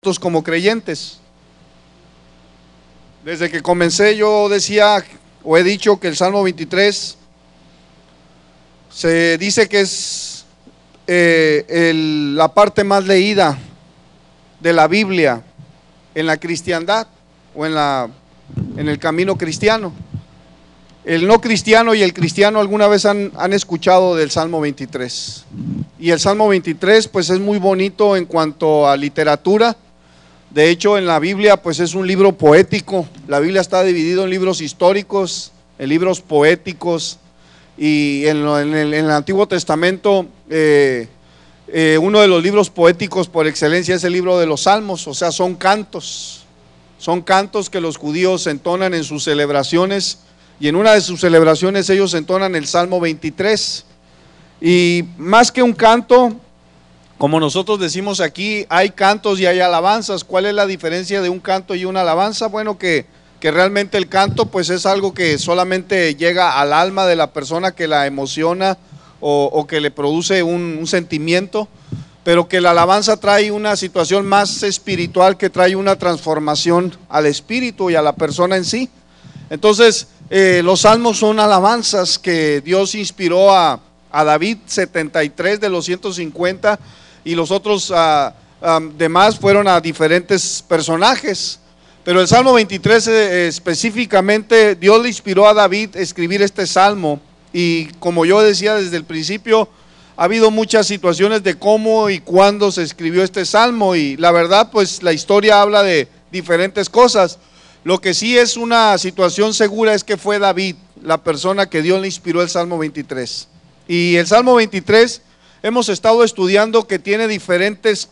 nosotros como creyentes. Desde que comencé yo decía o he dicho que el Salmo 23 se dice que es la parte más leída de la Biblia en la cristiandad o en el camino cristiano. El no cristiano y el cristiano alguna vez han escuchado del Salmo 23. Y el Salmo 23 pues es muy bonito en cuanto a literatura. De hecho, en la Biblia pues es un libro poético. La Biblia está dividida en libros históricos, en libros poéticos, y en el Antiguo Testamento uno de los libros poéticos por excelencia es el libro de los Salmos. O sea, son cantos que los judíos entonan en sus celebraciones, y en una de sus celebraciones ellos entonan el Salmo 23. Y más que un canto, como nosotros decimos aquí, hay cantos y hay alabanzas. ¿Cuál es la diferencia de un canto y una alabanza? Bueno, que realmente el canto pues es algo que solamente llega al alma de la persona, que la emociona o que le produce un sentimiento, pero que la alabanza trae una situación más espiritual, que trae una transformación al espíritu y a la persona en sí. Entonces los salmos son alabanzas que Dios inspiró a David, 73 de los 150, y los otros demás fueron a diferentes personajes. Pero el Salmo 23 específicamente, Dios le inspiró a David a escribir este salmo. Y como yo decía desde el principio, ha habido muchas situaciones de cómo y cuándo se escribió este salmo, y la verdad pues la historia habla de diferentes cosas. Lo que sí es una situación segura es que fue David la persona que Dios le inspiró el Salmo 23. Y el Salmo 23 hemos estado estudiando que tiene diferentes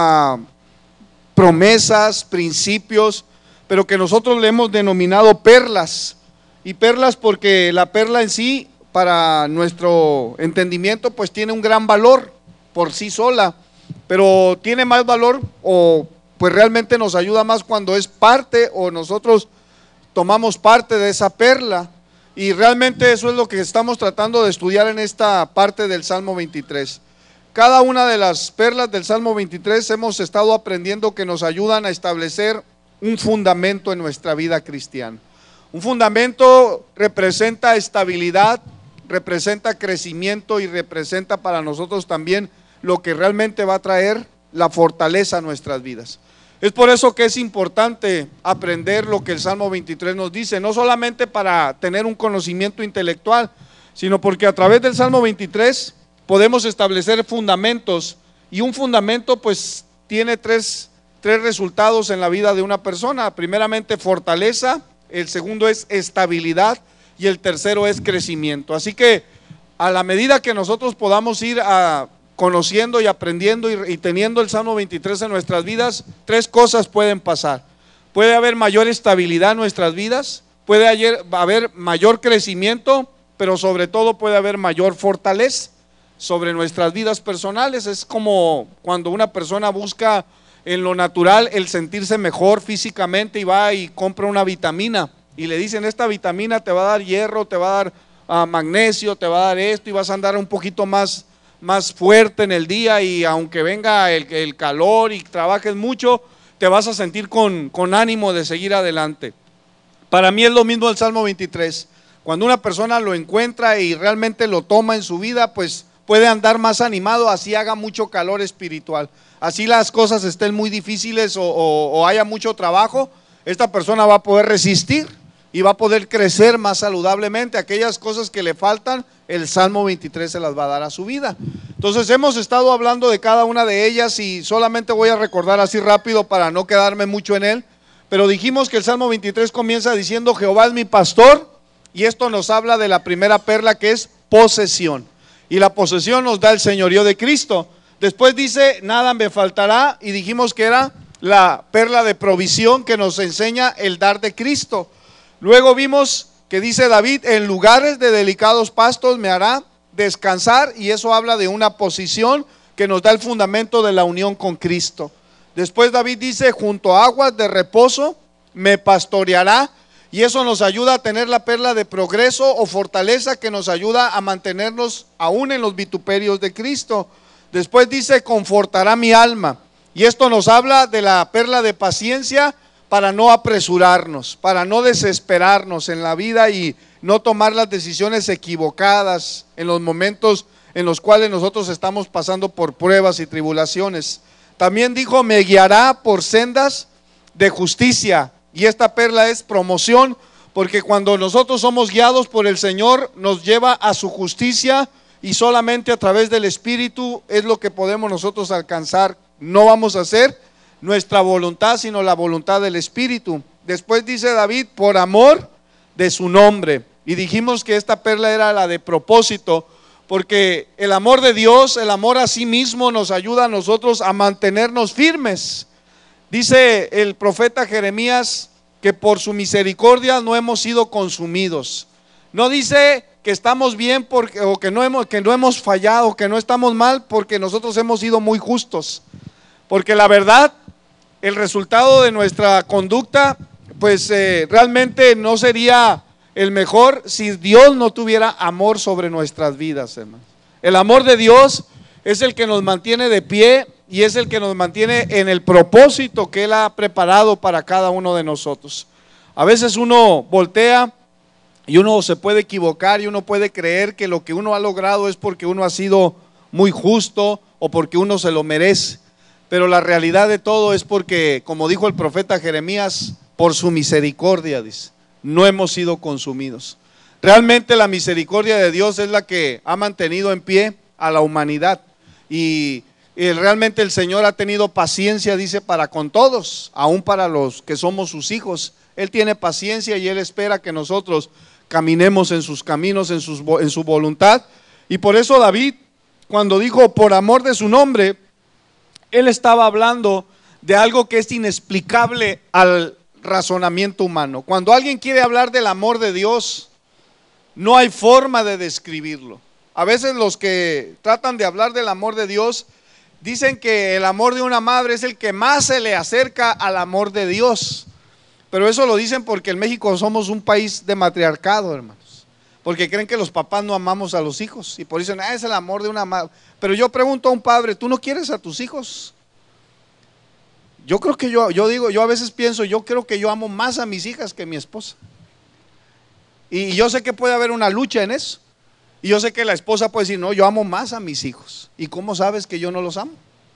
promesas, principios, pero que nosotros le hemos denominado perlas. Y perlas porque la perla en sí, para nuestro entendimiento, pues tiene un gran valor por sí sola, pero tiene más valor, o pues realmente nos ayuda más cuando es parte, o nosotros tomamos parte de esa perla. Y realmente eso es lo que estamos tratando de estudiar en esta parte del Salmo 23. Cada una de las perlas del Salmo 23 hemos estado aprendiendo que nos ayudan a establecer un fundamento en nuestra vida cristiana. Un fundamento representa estabilidad, representa crecimiento y representa para nosotros también lo que realmente va a traer la fortaleza a nuestras vidas. Es por eso que es importante aprender lo que el Salmo 23 nos dice, no solamente para tener un conocimiento intelectual, sino porque a través del Salmo 23 podemos establecer fundamentos, y un fundamento pues tiene tres resultados en la vida de una persona. Primeramente fortaleza, el segundo es estabilidad y el tercero es crecimiento. Así que a la medida que nosotros podamos ir conociendo y aprendiendo y teniendo el Salmo 23 en nuestras vidas, tres cosas pueden pasar. Puede haber mayor estabilidad en nuestras vidas, puede haber mayor crecimiento, pero sobre todo puede haber mayor fortaleza sobre nuestras vidas personales. Es como cuando una persona busca en lo natural el sentirse mejor físicamente y va y compra una vitamina y le dicen: esta vitamina te va a dar hierro, te va a dar magnesio, te va a dar esto, y vas a andar un poquito más fuerte en el día, y aunque venga el calor y trabajes mucho, te vas a sentir con ánimo de seguir adelante. Para mí es lo mismo el Salmo 23. Cuando una persona lo encuentra y realmente lo toma en su vida, pues puede andar más animado, así haga mucho calor espiritual, así las cosas estén muy difíciles o haya mucho trabajo, esta persona va a poder resistir y va a poder crecer más saludablemente. Aquellas cosas que le faltan, el Salmo 23 se las va a dar a su vida. Entonces hemos estado hablando de cada una de ellas, y solamente voy a recordar así rápido para no quedarme mucho en él. Pero dijimos que el Salmo 23 comienza diciendo: Jehová es mi pastor, y esto nos habla de la primera perla, que es posesión, y la posesión nos da el señorío de Cristo. Después dice: nada me faltará, y dijimos que era la perla de provisión, que nos enseña el dar de Cristo. Luego vimos que dice David: en lugares de delicados pastos me hará descansar, y eso habla de una posición que nos da el fundamento de la unión con Cristo. Después David dice: junto a aguas de reposo me pastoreará, y eso nos ayuda a tener la perla de progreso o fortaleza, que nos ayuda a mantenernos aún en los vituperios de Cristo. Después dice: confortará mi alma, Y esto nos habla de la perla de paciencia para no apresurarnos, para no desesperarnos en la vida y no tomar las decisiones equivocadas en los momentos en los cuales nosotros estamos pasando por pruebas y tribulaciones. También dijo, me guiará por sendas de justicia. Y esta perla es promoción, porque cuando nosotros somos guiados por el Señor, nos lleva a su justicia, y solamente a través del Espíritu es lo que podemos nosotros alcanzar. No vamos a hacer nuestra voluntad, sino la voluntad del Espíritu. Después dice David, por amor de su nombre. Y dijimos que esta perla era la de propósito, porque el amor de Dios, el amor a sí mismo, nos ayuda a nosotros a mantenernos firmes. Dice el profeta Jeremías que por su misericordia no hemos sido consumidos. No dice que estamos bien porque, o que no hemos fallado, que no estamos mal porque nosotros hemos sido muy justos. Porque la verdad, el resultado de nuestra conducta, pues realmente no sería el mejor si Dios no tuviera amor sobre nuestras vidas, hermanos. El amor de Dios es el que nos mantiene de pie y es el que nos mantiene en el propósito que Él ha preparado para cada uno de nosotros. A veces uno voltea y uno se puede equivocar y uno puede creer que lo que uno ha logrado es porque uno ha sido muy justo o porque uno se lo merece. Pero la realidad de todo es porque, como dijo el profeta Jeremías, por su misericordia, dice, no hemos sido consumidos. Realmente la misericordia de Dios es la que ha mantenido en pie a la humanidad. Y realmente el Señor ha tenido paciencia, dice, para con todos, aún para los que somos sus hijos. Él tiene paciencia y Él espera que nosotros caminemos en sus caminos, en su voluntad. Y por eso David, cuando dijo por amor de su nombre, él estaba hablando de algo que es inexplicable al razonamiento humano. Cuando alguien quiere hablar del amor de Dios, no hay forma de describirlo. A veces los que tratan de hablar del amor de Dios dicen que el amor de una madre es el que más se le acerca al amor de Dios. Pero eso lo dicen porque en México somos un país de matriarcado, hermanos. Porque creen que los papás no amamos a los hijos y por eso dicen, es el amor de una madre. Pero yo pregunto a un padre, ¿tú no quieres a tus hijos? Yo creo que yo a veces pienso, yo creo que yo amo más a mis hijas que a mi esposa. Y yo sé que puede haber una lucha en eso. Y yo sé que la esposa puede decir, no, yo amo más a mis hijos. ¿Y cómo sabes que yo no los amo?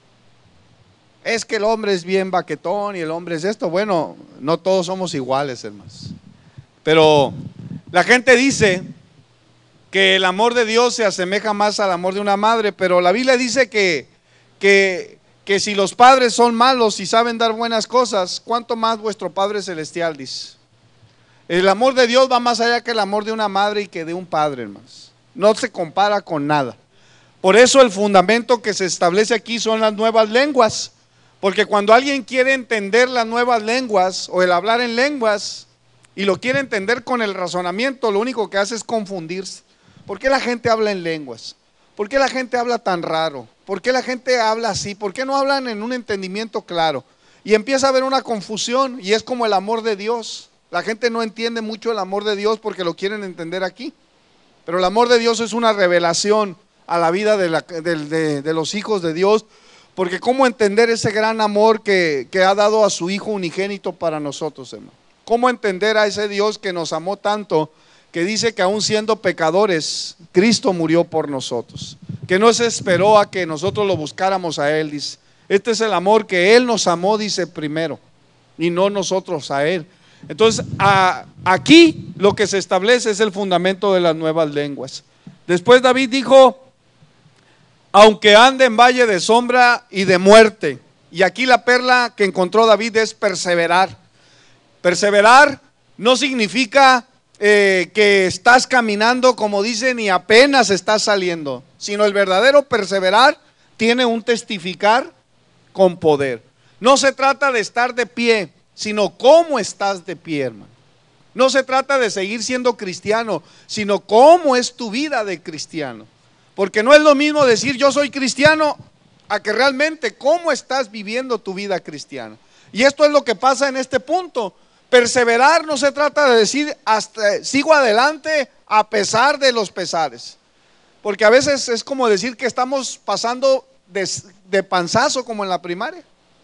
Es que el hombre es bien baquetón y el hombre es esto. Bueno, no todos somos iguales, hermanos. Pero la gente dice que el amor de Dios se asemeja más al amor de una madre, pero la Biblia dice que si los padres son malos y saben dar buenas cosas, ¿cuánto más vuestro Padre Celestial? Dice. El amor de Dios va más allá que el amor de una madre y que de un padre, hermanos. No se compara con nada. Por eso el fundamento que se establece aquí son las nuevas lenguas. Porque cuando alguien quiere entender las nuevas lenguas o el hablar en lenguas y lo quiere entender con el razonamiento, lo único que hace es confundirse. ¿Por qué la gente habla en lenguas? ¿Por qué la gente habla tan raro? ¿Por qué la gente habla así? ¿Por qué no hablan en un entendimiento claro? Y empieza a haber una confusión y es como el amor de Dios. La gente no entiende mucho el amor de Dios porque lo quieren entender aquí. Pero el amor de Dios es una revelación a la vida de los hijos de Dios. Porque cómo entender ese gran amor que ha dado a su Hijo unigénito para nosotros, hermano. Cómo entender a ese Dios que nos amó tanto, que dice que aún siendo pecadores, Cristo murió por nosotros. Que no se esperó a que nosotros lo buscáramos a Él, dice. Este es el amor que Él nos amó, dice, primero, y no nosotros a Él. Entonces, aquí lo que se establece es el fundamento de las nuevas lenguas. Después David dijo, aunque ande en valle de sombra y de muerte. Y aquí la perla que encontró David es perseverar. Perseverar no significa que estás caminando, como dicen, y apenas estás saliendo, sino el verdadero perseverar tiene un testificar con poder. No se trata de estar de pie, sino cómo estás de pie, hermano. No se trata de seguir siendo cristiano, sino cómo es tu vida de cristiano. Porque no es lo mismo decir yo soy cristiano a que realmente cómo estás viviendo tu vida cristiana. Y esto es lo que pasa en este punto. Perseverar no se trata de decir hasta sigo adelante a pesar de los pesares. Porque a veces es como decir que estamos pasando de panzazo como en la primaria.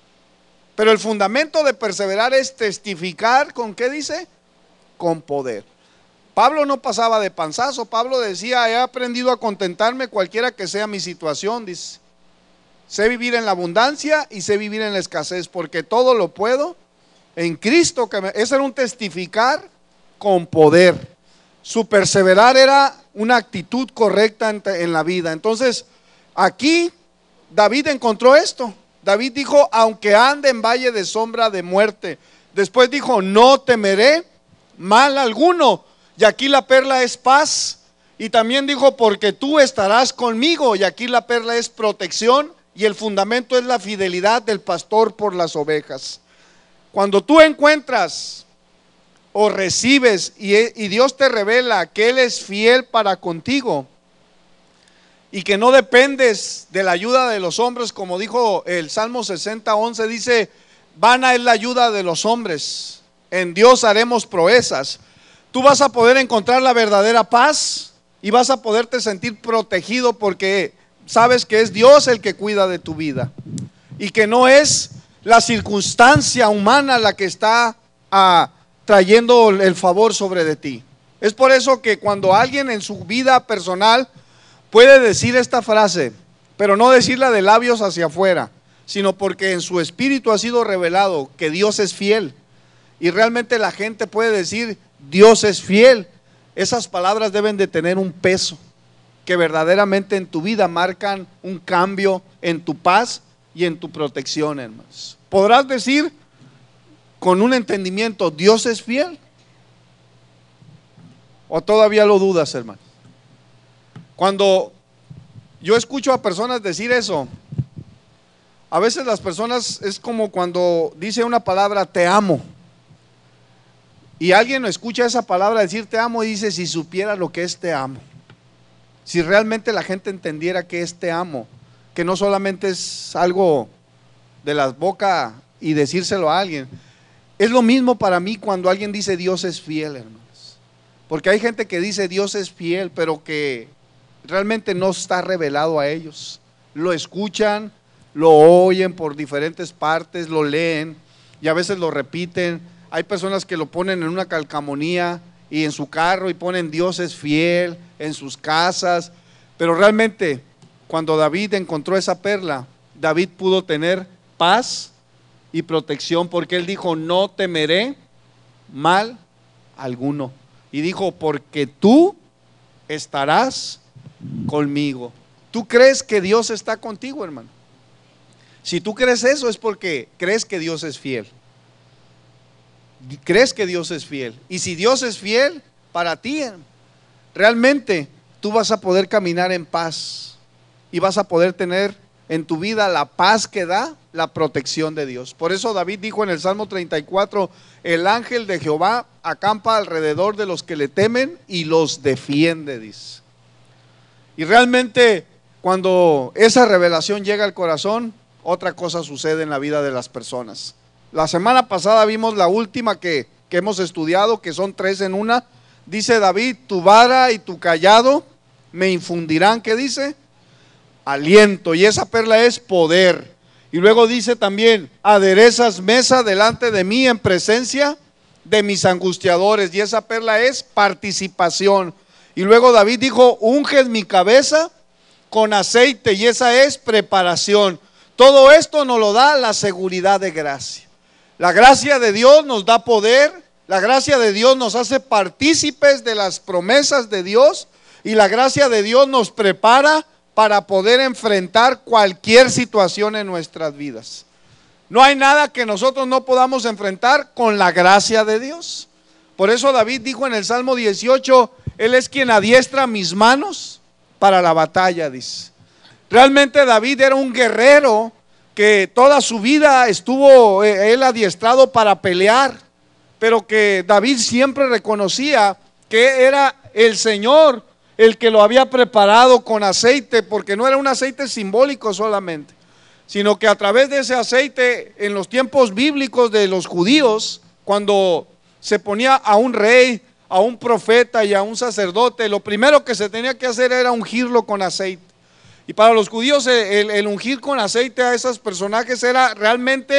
Pero el fundamento de perseverar es testificar, ¿con qué dice? Con poder. Pablo no pasaba de panzazo. Pablo decía: he aprendido a contentarme cualquiera que sea mi situación, dice. Sé vivir en la abundancia y sé vivir en la escasez, porque todo lo puedo en Cristo. Ese era un testificar con poder. Su perseverar era una actitud correcta en la vida. Entonces, aquí David encontró esto. David dijo: aunque ande en valle de sombra de muerte. Después dijo: no temeré mal alguno. Y aquí la perla es paz. Y también dijo: porque tú estarás conmigo. Y aquí la perla es protección. Y el fundamento es la fidelidad del pastor por las ovejas. Cuando tú encuentras o recibes y Dios te revela que Él es fiel para contigo, y que no dependes de la ayuda de los hombres, como dijo el Salmo 60:11, dice: vana es la ayuda de los hombres, en Dios haremos proezas. Tú vas a poder encontrar la verdadera paz y vas a poderte sentir protegido, porque sabes que es Dios el que cuida de tu vida y que no es la circunstancia humana la que está trayendo el favor sobre de ti. Es por eso que cuando alguien en su vida personal puede decir esta frase, pero no decirla de labios hacia afuera, sino porque en su espíritu ha sido revelado que Dios es fiel, y realmente la gente puede decir: Dios es fiel. Esas palabras deben de tener un peso que verdaderamente en tu vida marcan un cambio en tu paz y en tu protección, hermanos. Podrás decir con un entendimiento: Dios es fiel, o todavía lo dudas, hermano. Cuando yo escucho a personas decir eso, a veces las personas es como cuando dice una palabra: te amo, y alguien escucha esa palabra decir te amo y dice: si supiera lo que es te amo. Si realmente la gente entendiera que es te amo, que no solamente es algo de la boca y decírselo a alguien. Es lo mismo para mí cuando alguien dice Dios es fiel, hermanos, porque hay gente que dice Dios es fiel, pero que realmente no está revelado a ellos. Lo escuchan, lo oyen por diferentes partes, lo leen y a veces lo repiten. Hay personas que lo ponen en una calcamonía y en su carro y ponen Dios es fiel en sus casas, pero realmente cuando David encontró esa perla, David pudo tener paz y protección, porque él dijo: no temeré mal alguno, y dijo: porque tú estarás conmigo. ¿Tú crees que Dios está contigo, hermano? Si tú crees eso, es porque crees que Dios es fiel. Crees que Dios es fiel, y si Dios es fiel para ti, realmente tú vas a poder caminar en paz y vas a poder tener en tu vida la paz que da la protección de Dios. Por eso David dijo en el Salmo 34: el ángel de Jehová acampa alrededor de los que le temen y los defiende, dice. Y realmente cuando esa revelación llega al corazón, otra cosa sucede en la vida de las personas. La semana pasada vimos la última que hemos estudiado, que son 3 en una. Dice David: tu vara y tu cayado me infundirán, ¿qué dice? Aliento. Y esa perla es poder. Y luego dice también: aderezas mesa delante de mí en presencia de mis angustiadores. Y esa perla es participación. Y luego David dijo: unges mi cabeza con aceite, y esa es preparación. Todo esto nos lo da la seguridad de gracia. La gracia de Dios nos da poder, la gracia de Dios nos hace partícipes de las promesas de Dios, y la gracia de Dios nos prepara para poder enfrentar cualquier situación en nuestras vidas. No hay nada que nosotros no podamos enfrentar con la gracia de Dios. Por eso David dijo en el Salmo 18: Él es quien adiestra mis manos para la batalla, dice. Realmente David era un guerrero que toda su vida estuvo él adiestrado para pelear, pero que David siempre reconocía que era el Señor el que lo había preparado con aceite, porque no era un aceite simbólico solamente, sino que a través de ese aceite, en los tiempos bíblicos de los judíos, cuando se ponía a un rey, a un profeta y a un sacerdote, lo primero que se tenía que hacer era ungirlo con aceite. Y para los judíos el ungir con aceite a esos personajes era realmente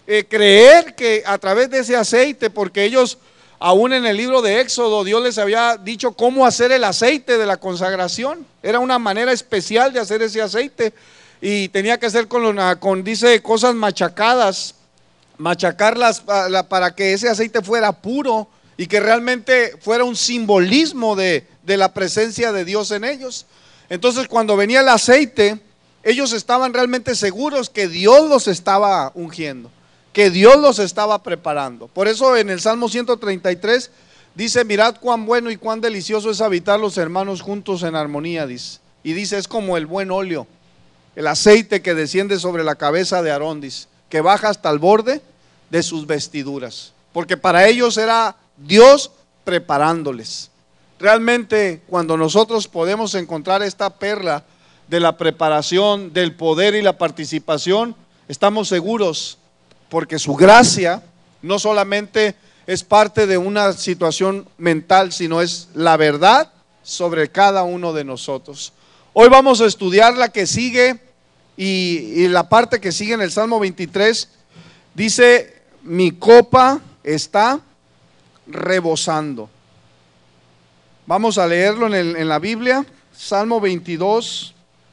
creer que a través de ese aceite, porque ellos, aún en el libro de Éxodo, Dios les había dicho cómo hacer el aceite de la consagración. Era una manera especial de hacer ese aceite y tenía que ser dice, cosas machacadas, machacarlas para que ese aceite fuera puro y que realmente fuera un simbolismo de la presencia de Dios en ellos. Entonces, cuando venía el aceite, ellos estaban realmente seguros que Dios los estaba ungiendo, que Dios los estaba preparando. Por eso en el Salmo 133 dice: mirad cuán bueno y cuán delicioso es habitar los hermanos juntos en armonía, dice. Y dice: es como el buen óleo, el aceite que desciende sobre la cabeza de Aarón, dice, que baja hasta el borde de sus vestiduras. Porque para ellos era Dios preparándoles. Realmente, cuando nosotros podemos encontrar esta perla de la preparación, del poder y la participación, estamos seguros, porque su gracia no solamente es parte de una situación mental, sino es la verdad sobre cada uno de nosotros. Hoy vamos a estudiar la que sigue y la parte que sigue en el Salmo 23. Dice: mi copa está rebosando. Vamos a leerlo en la Biblia, Salmo 22,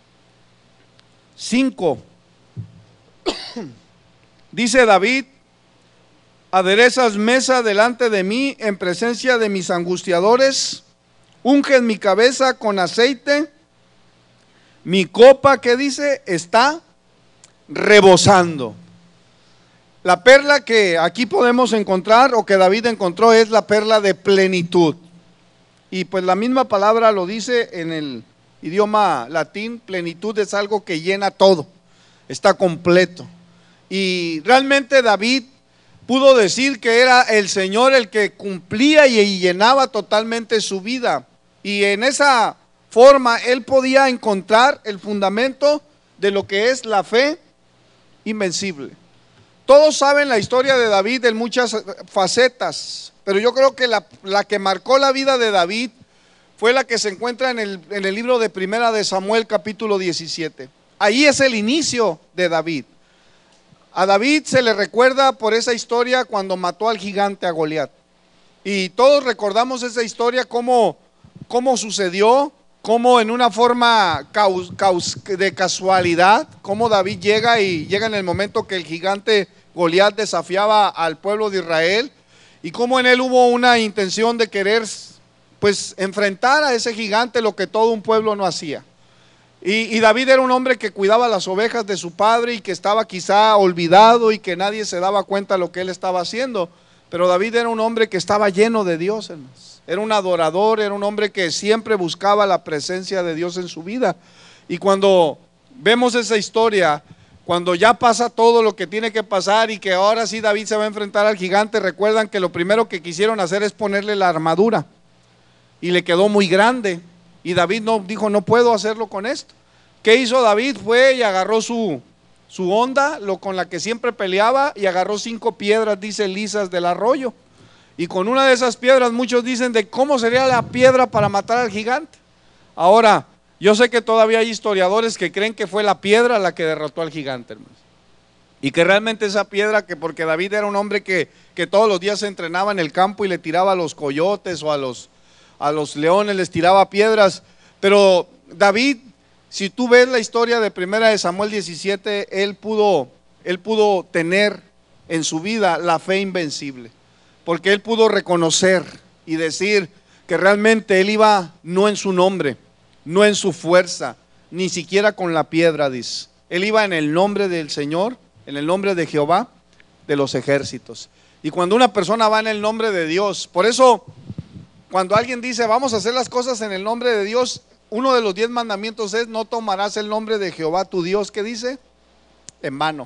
5. Dice David: aderezas mesa delante de mí en presencia de mis angustiadores, unges mi cabeza con aceite, mi copa, ¿qué dice? Está rebosando. La perla que aquí podemos encontrar, o que David encontró, es la perla de plenitud. Y pues la misma palabra lo dice en el idioma latín: plenitud es algo que llena todo, está completo. Y realmente David pudo decir que era el Señor el que cumplía y llenaba totalmente su vida. Y en esa forma él podía encontrar el fundamento de lo que es la fe invencible. Todos saben la historia de David en muchas facetas, pero yo creo que la que marcó la vida de David fue la que se encuentra en el libro de Primera de Samuel, capítulo 17. Ahí es el inicio de David. A David se le recuerda por esa historia cuando mató al gigante, a Goliat. Y todos recordamos esa historia, cómo sucedió, cómo en una forma de casualidad, cómo David llega en el momento que el gigante Goliat desafiaba al pueblo de Israel, y cómo en él hubo una intención de querer pues enfrentar a ese gigante, lo que todo un pueblo no hacía. Y David era un hombre que cuidaba las ovejas de su padre y que estaba quizá olvidado y que nadie se daba cuenta de lo que él estaba haciendo. Pero David era un hombre que estaba lleno de Dios, hermanos. Era un adorador, era un hombre que siempre buscaba la presencia de Dios en su vida. Y cuando vemos esa historia, cuando ya pasa todo lo que tiene que pasar y que ahora sí David se va a enfrentar al gigante, recuerdan que lo primero que quisieron hacer es ponerle la armadura. Y le quedó muy grande. Y David dijo: no puedo hacerlo con esto. ¿Qué hizo David? Fue y agarró su honda, con la que siempre peleaba, y agarró 5 piedras, dice, lisas del arroyo. Y con una de esas piedras, muchos dicen de cómo sería la piedra para matar al gigante. Ahora, yo sé que todavía hay historiadores que creen que fue la piedra la que derrotó al gigante, hermanos. Y que realmente esa piedra, que porque David era un hombre que todos los días se entrenaba en el campo y le tiraba a los coyotes o a los leones, les tiraba piedras. Pero David, si tú ves la historia de Primera de Samuel 17, él pudo tener en su vida la fe invencible, porque él pudo reconocer y decir que realmente él iba no en su nombre, no en su fuerza, ni siquiera con la piedra, dice. Él iba en el nombre del Señor, en el nombre de Jehová de los ejércitos. Y cuando una persona va en el nombre de Dios, por eso cuando alguien dice vamos a hacer las cosas en el nombre de Dios, uno de los 10 mandamientos es: no tomarás el nombre de Jehová tu Dios, ¿qué dice? En vano.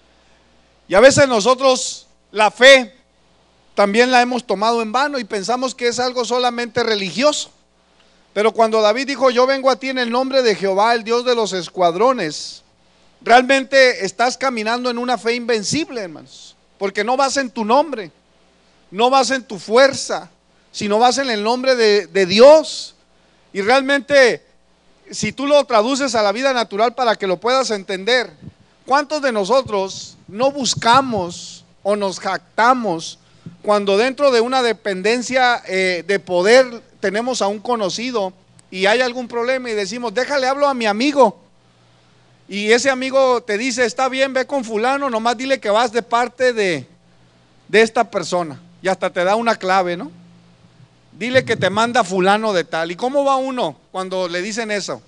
Y a veces nosotros la fe también la hemos tomado en vano y pensamos que es algo solamente religioso. Pero cuando David dijo: yo vengo a ti en el nombre de Jehová, el Dios de los escuadrones, realmente estás caminando en una fe invencible, hermanos, porque no vas en tu nombre, no vas en tu fuerza, sino vas en el nombre de Dios. Y realmente, si tú lo traduces a la vida natural para que lo puedas entender, ¿Cuántos de nosotros no buscamos o nos jactamos cuando dentro de una dependencia de poder tenemos a un conocido y hay algún problema y decimos, déjale, hablo a mi amigo? Y ese amigo te dice, está bien, ve con fulano, nomás dile que vas de parte de esta persona. Y hasta te da una clave, ¿no? Dile que te manda fulano de tal. ¿Y cómo va uno cuando le dicen eso?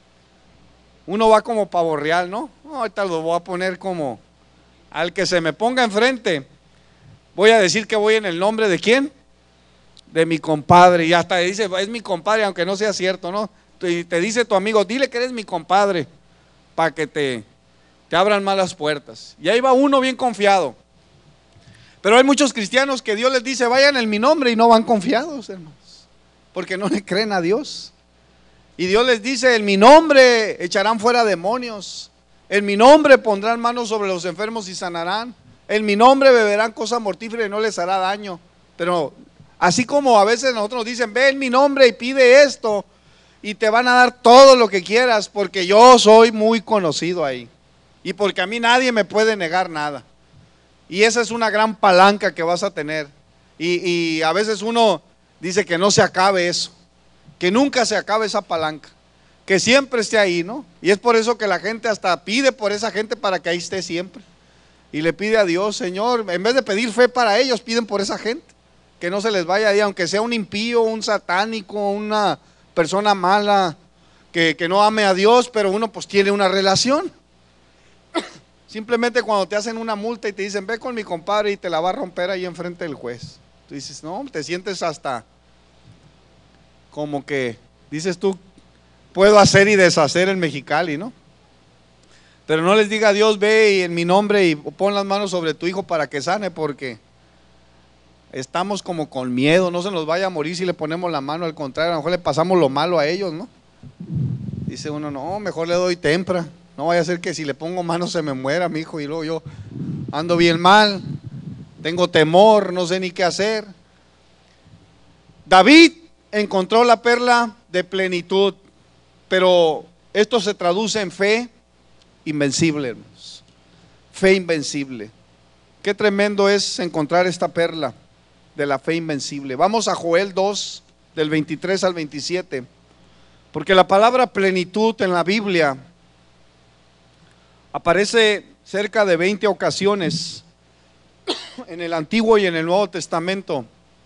Uno va como pavo real, ¿no? Ahorita lo voy a poner como al que se me ponga enfrente. Voy a decir que voy en el nombre de ¿quién? De mi compadre. Y hasta le dice, es mi compadre, aunque no sea cierto, ¿no? Y te dice tu amigo, dile que eres mi compadre, para que te abran más las puertas. Y ahí va uno bien confiado. Pero hay muchos cristianos que Dios les dice, vayan en mi nombre, y no van confiados, hermanos, porque no le creen a Dios. Y Dios les dice, en mi nombre echarán fuera demonios, en mi nombre pondrán manos sobre los enfermos y sanarán, en mi nombre beberán cosa mortífera y no les hará daño. Pero así como a veces nosotros nos dicen, ve en mi nombre y pide esto, y te van a dar todo lo que quieras, porque yo soy muy conocido ahí, y porque a mí nadie me puede negar nada. Y esa es una gran palanca que vas a tener. Y a veces uno dice que no se acabe eso, que nunca se acabe esa palanca, que siempre esté ahí, ¿no? Y es por eso que la gente hasta pide por esa gente para que ahí esté siempre. Y le pide a Dios, Señor, en vez de pedir fe para ellos, piden por esa gente, que no se les vaya ahí, aunque sea un impío, un satánico, una persona mala, que no ame a Dios, pero uno pues tiene una relación. Simplemente cuando te hacen una multa y te dicen, ve con mi compadre y te la va a romper ahí enfrente del juez. Tú dices, no, te sientes hasta como que, dices tú, puedo hacer y deshacer en Mexicali, ¿no? Pero no les diga a Dios, ve y en mi nombre y pon las manos sobre tu hijo para que sane, porque estamos como con miedo, no se nos vaya a morir si le ponemos la mano, al contrario, a lo mejor le pasamos lo malo a ellos, ¿no? Dice uno, no, mejor le doy tempra. No vaya a ser que si le pongo mano se me muera mi hijo y luego yo ando bien mal, tengo temor, no sé ni qué hacer. David encontró la perla de plenitud, pero esto se traduce en fe invencible, hermanos. Fe invencible. Qué tremendo es encontrar esta perla de la fe invencible. Vamos a Joel 2, del 23 al 27, porque la palabra plenitud en la Biblia aparece cerca de 20 ocasiones en el Antiguo y en el Nuevo Testamento.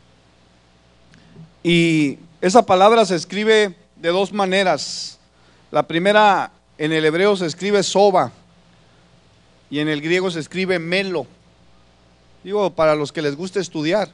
Y esa palabra se escribe de dos maneras. La primera, en el hebreo se escribe soba y en el griego se escribe melo. Digo, para los que les gusta estudiar.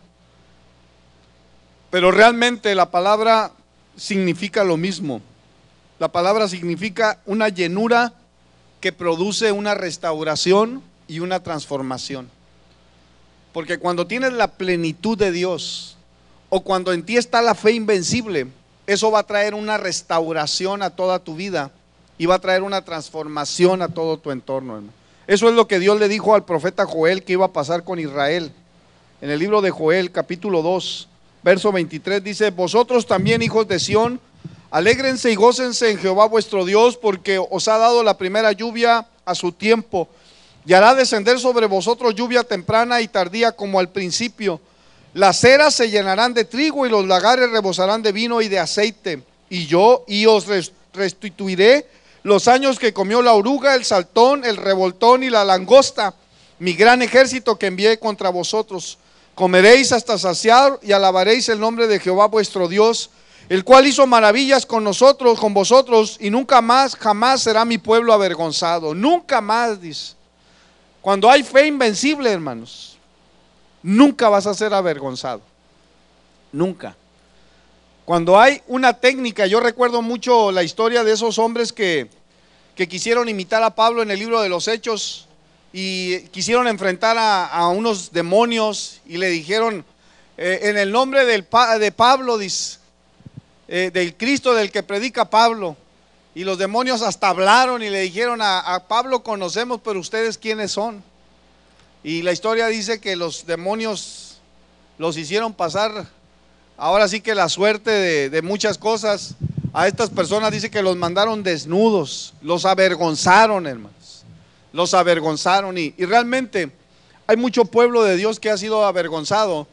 Pero realmente la palabra significa lo mismo. La palabra significa una llenura que produce una restauración y una transformación. Porque cuando tienes la plenitud de Dios, o cuando en ti está la fe invencible, eso va a traer una restauración a toda tu vida y va a traer una transformación a todo tu entorno, hermano. Eso es lo que Dios le dijo al profeta Joel que iba a pasar con Israel. En el libro de Joel, capítulo 2, verso 23, dice: vosotros también, hijos de Sión, alégrense y gócense en Jehová vuestro Dios, porque os ha dado la primera lluvia a su tiempo, y hará descender sobre vosotros lluvia temprana y tardía como al principio. Las eras se llenarán de trigo y los lagares rebosarán de vino y de aceite. Y os restituiré los años que comió la oruga, el saltón, el revoltón y la langosta, mi gran ejército que envié contra vosotros. Comeréis hasta saciar y alabaréis el nombre de Jehová vuestro Dios, el cual hizo maravillas con nosotros, con vosotros, y nunca más, jamás será mi pueblo avergonzado. Nunca más, dice. Cuando hay fe invencible, hermanos, nunca vas a ser avergonzado. Nunca. Cuando hay una técnica, yo recuerdo mucho la historia de esos hombres que quisieron imitar a Pablo en el libro de los Hechos y quisieron enfrentar a unos demonios y le dijeron, en el nombre de Pablo, dice, del Cristo del que predica Pablo. Y los demonios hasta hablaron y le dijeron, a Pablo conocemos, pero ustedes quiénes son. Y la historia dice que los demonios los hicieron pasar, ahora sí que la suerte de muchas cosas. A estas personas dice que los mandaron desnudos, los avergonzaron, hermanos. los avergonzaron y realmente hay mucho pueblo de Dios que ha sido avergonzado,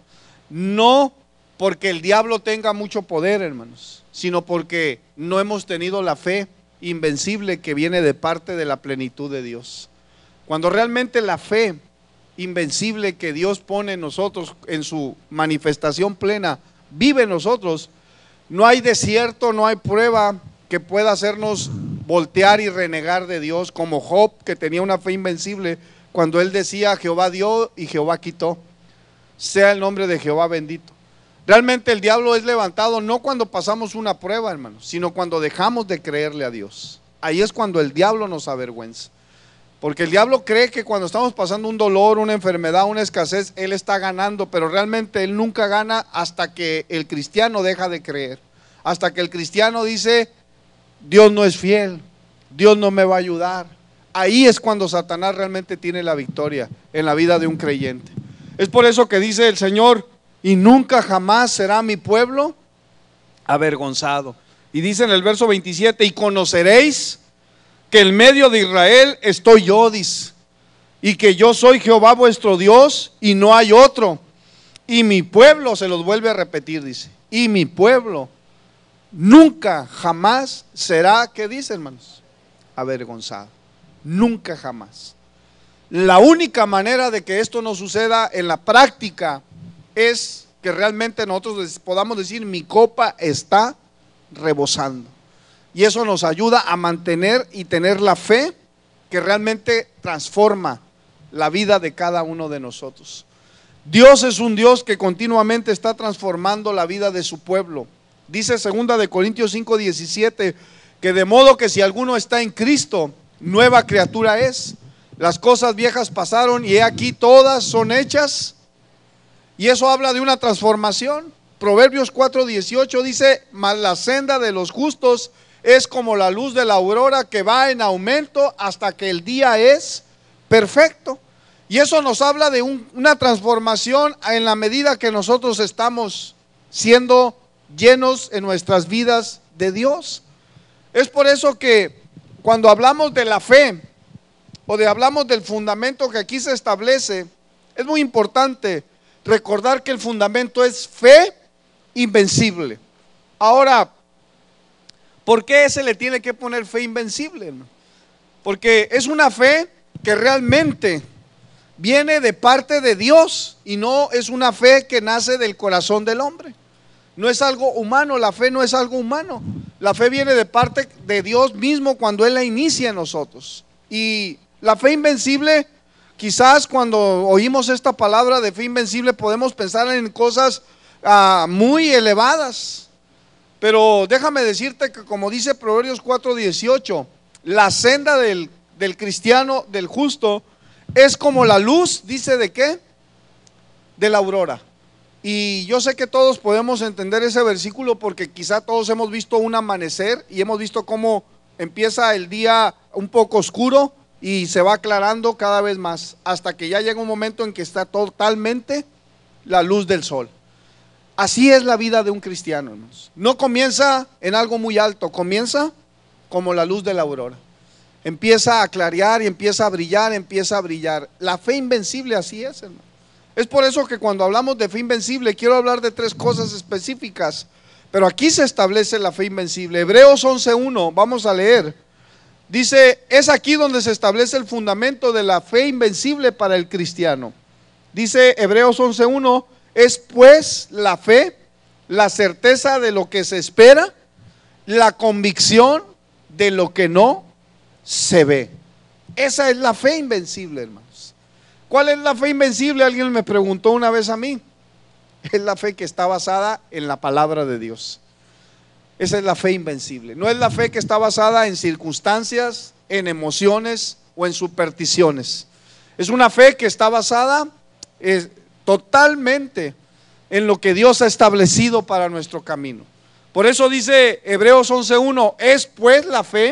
no porque el diablo tenga mucho poder, hermanos, sino porque no hemos tenido la fe invencible que viene de parte de la plenitud de Dios. Cuando realmente la fe invencible que Dios pone en nosotros en su manifestación plena vive en nosotros, no hay desierto, no hay prueba que pueda hacernos voltear y renegar de Dios, como Job, que tenía una fe invencible cuando él decía: Jehová dio y Jehová quitó, sea el nombre de Jehová bendito. Realmente el diablo es levantado no cuando pasamos una prueba, hermanos, sino cuando dejamos de creerle a Dios. Ahí es cuando el diablo nos avergüenza, porque el diablo cree que cuando estamos pasando un dolor, una enfermedad, una escasez, él está ganando, pero realmente él nunca gana hasta que el cristiano deja de creer, hasta que el cristiano dice: Dios no es fiel, Dios no me va a ayudar. Ahí es cuando Satanás realmente tiene la victoria en la vida de un creyente. Es por eso que dice el Señor: y nunca jamás será mi pueblo avergonzado. Y dice en el verso 27: y conoceréis que en medio de Israel estoy yo, dice, y que yo soy Jehová vuestro Dios y no hay otro. Y mi pueblo, se los vuelve a repetir, dice, y mi pueblo nunca jamás será, ¿qué dice, hermanos? Avergonzado. Nunca jamás. La única manera de que esto no suceda en la práctica es que realmente nosotros podamos decir: mi copa está rebosando. Y eso nos ayuda a mantener y tener la fe que realmente transforma la vida de cada uno de nosotros. Dios es un Dios que continuamente está transformando la vida de su pueblo. Dice 2 de Corintios 5:17 que de modo que si alguno está en Cristo, nueva criatura es. Las cosas viejas pasaron y he aquí todas son hechas. Y eso habla de una transformación. Proverbios 4:18 dice: mas la senda de los justos es como la luz de la aurora, que va en aumento hasta que el día es perfecto. Y eso nos habla de una transformación en la medida que nosotros estamos siendo llenos en nuestras vidas de Dios. Es por eso que cuando hablamos de la fe o hablamos del fundamento que aquí se establece, es muy importante recordar que el fundamento es fe invencible. Ahora, ¿por qué se le tiene que poner fe invencible? Porque es una fe que realmente viene de parte de Dios y no es una fe que nace del corazón del hombre. No es algo humano, la fe no es algo humano. La fe viene de parte de Dios mismo cuando Él la inicia en nosotros. Y la fe invencible, quizás cuando oímos esta palabra de fe invencible podemos pensar en cosas muy elevadas. Pero déjame decirte que, como dice Proverbios 4:18, la senda del cristiano, del justo, es como la luz, dice, ¿de qué? De la aurora. Y yo sé que todos podemos entender ese versículo porque quizá todos hemos visto un amanecer y hemos visto cómo empieza el día un poco oscuro y se va aclarando cada vez más hasta que ya llega un momento en que está totalmente la luz del sol. Así es la vida de un cristiano, hermanos. No comienza en algo muy alto, comienza como la luz de la aurora. Empieza a clarear y empieza a brillar, empieza a brillar. La fe invencible así es, hermano. Es por eso que cuando hablamos de fe invencible quiero hablar de tres cosas específicas, pero aquí se establece la fe invencible. Hebreos 11:1, vamos a leer. Dice: es aquí donde se establece el fundamento de la fe invencible para el cristiano. Dice Hebreos 11:1: es pues la fe, la certeza de lo que se espera, la convicción de lo que no se ve. Esa es la fe invencible, hermanos. ¿Cuál es la fe invencible? Alguien me preguntó una vez a mí. Es la fe que está basada en la palabra de Dios. Esa es la fe invencible. No es la fe que está basada en circunstancias, en emociones o en supersticiones. Es una fe que está basada totalmente en lo que Dios ha establecido para nuestro camino. Por eso dice Hebreos 11:1: es pues la fe,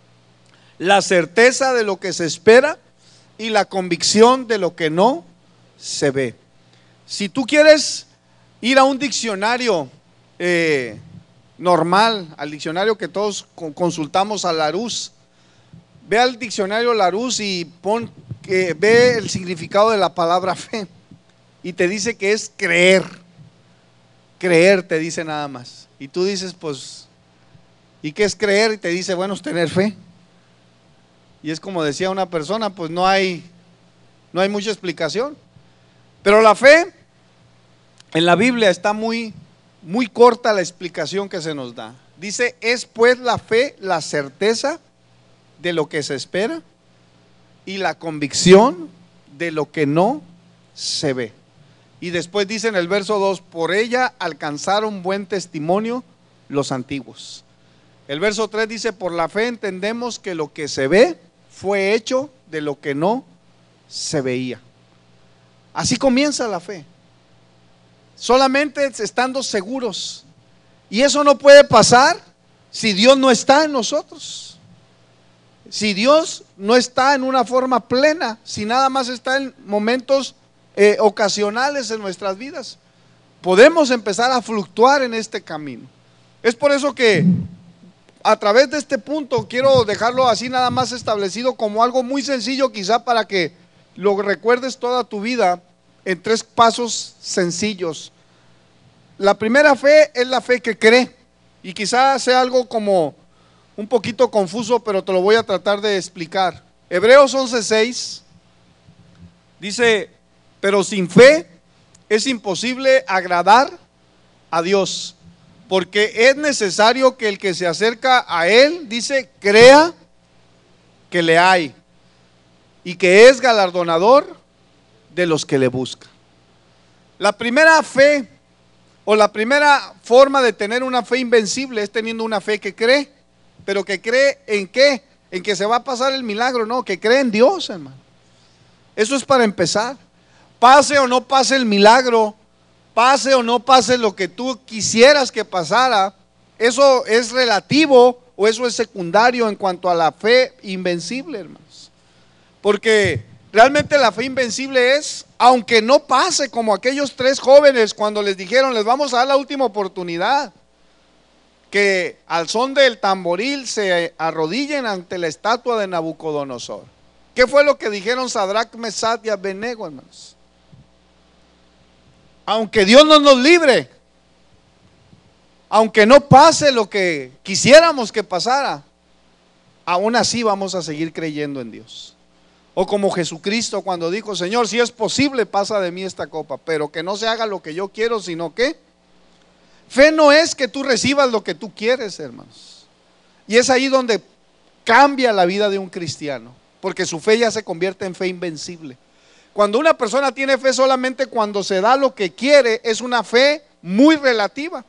la certeza de lo que se espera y la convicción de lo que no se ve. Si tú quieres ir a un diccionario normal, al diccionario que todos consultamos, a Larousse, Ve al diccionario Larousse y ve el significado de la palabra fe. Y te dice que es creer. Creer te dice nada más. Y tú dices, pues, ¿y qué es creer? Y te dice, bueno, es tener fe. Y es como decía una persona, pues no hay mucha explicación. Pero la fe, en la Biblia está muy corta la explicación que se nos da. Dice, es pues la fe la certeza de lo que se espera y la convicción de lo que no se ve. Y después dice en el verso 2, por ella alcanzaron buen testimonio los antiguos. El verso 3 dice, por la fe entendemos que lo que se ve fue hecho de lo que no se veía. Así comienza la fe. Solamente estando seguros. Y eso no puede pasar si Dios no está en nosotros. Si Dios no está en una forma plena, si nada más está en momentos ocasionales en nuestras vidas, podemos empezar a fluctuar en este camino. Es por eso que a través de este punto quiero dejarlo así nada más establecido como algo muy sencillo, quizá para que lo recuerdes toda tu vida en 3 pasos sencillos. La primera fe es la fe que cree, y quizá sea algo como un poquito confuso, pero te lo voy a tratar de explicar. Hebreos 11:6 dice, pero sin fe es imposible agradar a Dios, porque es necesario que el que se acerca a Él, dice, crea que le hay y que es galardonador de los que le buscan. La primera fe o la primera forma de tener una fe invencible es teniendo una fe que cree, pero que cree ¿en qué? En que se va a pasar el milagro, no, que cree en Dios, hermano. Eso es para empezar. Pase o no pase el milagro, pase o no pase lo que tú quisieras que pasara, eso es relativo o eso es secundario en cuanto a la fe invencible, hermanos. Porque realmente la fe invencible es, aunque no pase como aquellos 3 jóvenes cuando les dijeron, les vamos a dar la última oportunidad, que al son del tamboril se arrodillen ante la estatua de Nabucodonosor. ¿Qué fue lo que dijeron Sadrach, Mesach y Abednego, hermanos? Aunque Dios no nos libre, aunque no pase lo que quisiéramos que pasara, aún así vamos a seguir creyendo en Dios. O como Jesucristo cuando dijo, Señor, si es posible, pasa de mí esta copa, pero que no se haga lo que yo quiero, sino que fe no es que tú recibas lo que tú quieres, hermanos. Y es ahí donde cambia la vida de un cristiano, porque su fe ya se convierte en fe invencible. Cuando una persona tiene fe solamente cuando se da lo que quiere, es una fe muy relativa.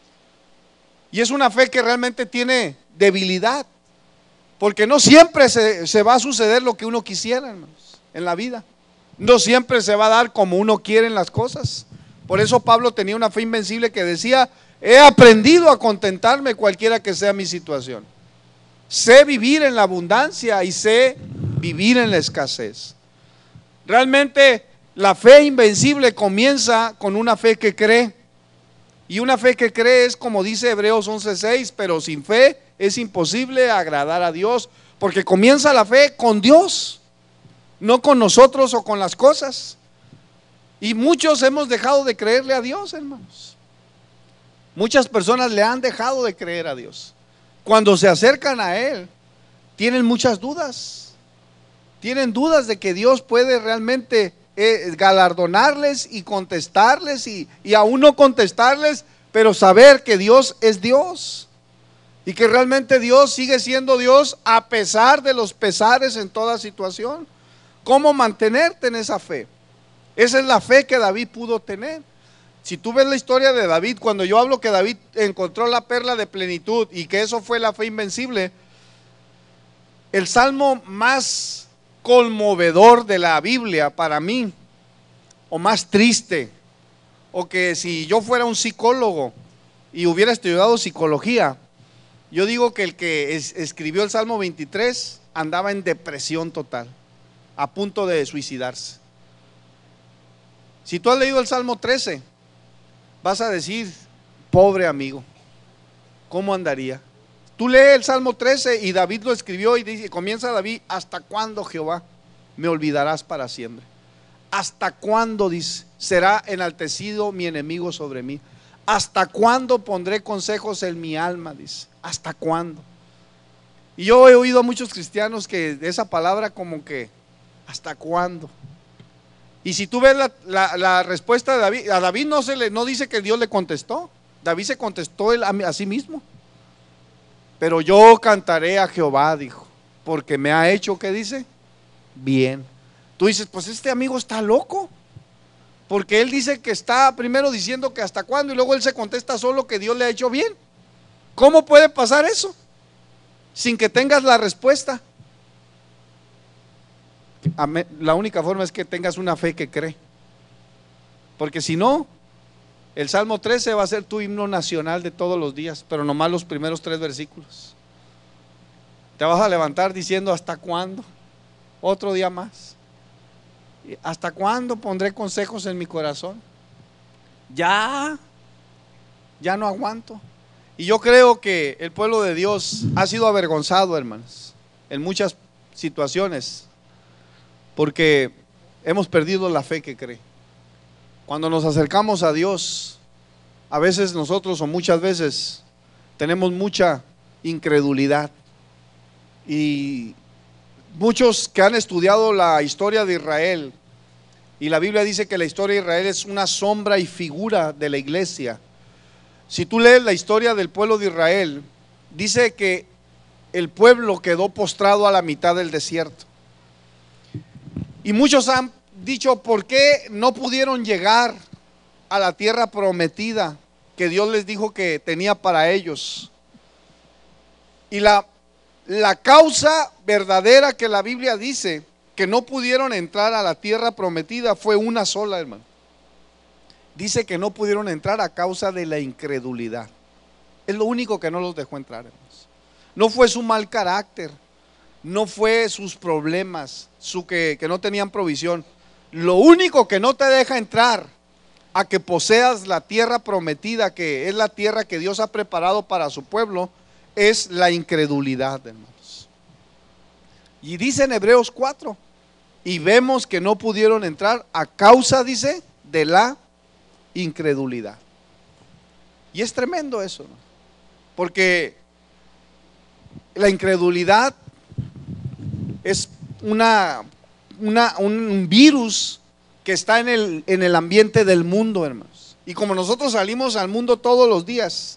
Y es una fe que realmente tiene debilidad, porque no siempre se va a suceder lo que uno quisiera, hermanos, en la vida. No siempre se va a dar como uno quiere en las cosas. Por eso Pablo tenía una fe invencible que decía, he aprendido a contentarme cualquiera que sea mi situación. Sé vivir en la abundancia y sé vivir en la escasez. Realmente la fe invencible comienza con una fe que cree. Y una fe que cree es como dice Hebreos 11:6, pero sin fe es imposible agradar a Dios, porque comienza la fe con Dios, no con nosotros o con las cosas. Y muchos hemos dejado de creerle a Dios, hermanos. Muchas personas le han dejado de creer a Dios. Cuando se acercan a Él, tienen muchas dudas. Tienen dudas de que Dios puede realmente galardonarles y contestarles y aún no contestarles, pero saber que Dios es Dios y que realmente Dios sigue siendo Dios a pesar de los pesares en toda situación. ¿Cómo mantenerte en esa fe? Esa es la fe que David pudo tener. Si tú ves la historia de David, cuando yo hablo que David encontró la perla de plenitud y que eso fue la fe invencible, el salmo más conmovedor de la Biblia para mí, o más triste, o que si yo fuera un psicólogo y hubiera estudiado psicología, yo digo que el que escribió el Salmo 23 andaba en depresión total, a punto de suicidarse. Si tú has leído el Salmo 13, vas a decir, pobre amigo, ¿cómo andaría? Tú lees el Salmo 13 y David lo escribió y dice, comienza David: ¿hasta cuándo, Jehová, me olvidarás para siempre? ¿Hasta cuándo, dice, será enaltecido mi enemigo sobre mí? ¿Hasta cuándo pondré consejos en mi alma? Dice, ¿hasta cuándo? Y yo he oído a muchos cristianos que esa palabra como que, ¿hasta cuándo? Y si tú ves la respuesta de David, a David no dice que Dios le contestó. David se contestó él a sí mismo. Pero yo cantaré a Jehová, dijo, porque me ha hecho, ¿qué dice? Bien. Tú dices, pues este amigo está loco, porque él dice que está primero diciendo que hasta cuándo, y luego él se contesta solo que Dios le ha hecho bien. ¿Cómo puede pasar eso sin que tengas la respuesta? La única forma es que tengas una fe que cree, porque si no, el Salmo 13 va a ser tu himno nacional de todos los días, pero nomás los primeros 3 versículos. Te vas a levantar diciendo: ¿hasta cuándo? Otro día más. ¿Hasta cuándo pondré consejos en mi corazón? Ya no aguanto. Y yo creo que el pueblo de Dios ha sido avergonzado, hermanos, en muchas situaciones, porque hemos perdido la fe que cree. Cuando nos acercamos a Dios, a veces nosotros, o muchas veces, tenemos mucha incredulidad. Y muchos que han estudiado la historia de Israel, y la Biblia dice que la historia de Israel es una sombra y figura de la iglesia. Si tú lees la historia del pueblo de Israel, dice que el pueblo quedó postrado a la mitad del desierto. Y muchos han dicho: ¿por qué no pudieron llegar a la tierra prometida que Dios les dijo que tenía para ellos? Y la causa verdadera que la Biblia dice que no pudieron entrar a la tierra prometida fue una sola, hermano. Dice que no pudieron entrar a causa de la incredulidad. Es lo único que no los dejó entrar, hermanos. No fue su mal carácter, no fue sus problemas, que no tenían provisión. Lo único que no te deja entrar a que poseas la tierra prometida, que es la tierra que Dios ha preparado para su pueblo, es la incredulidad, hermanos. Y dice en Hebreos 4, y vemos que no pudieron entrar a causa, dice, de la incredulidad. Y es tremendo eso, ¿no? Porque la incredulidad es un virus que está en el ambiente del mundo, hermanos. Y como nosotros salimos al mundo todos los días,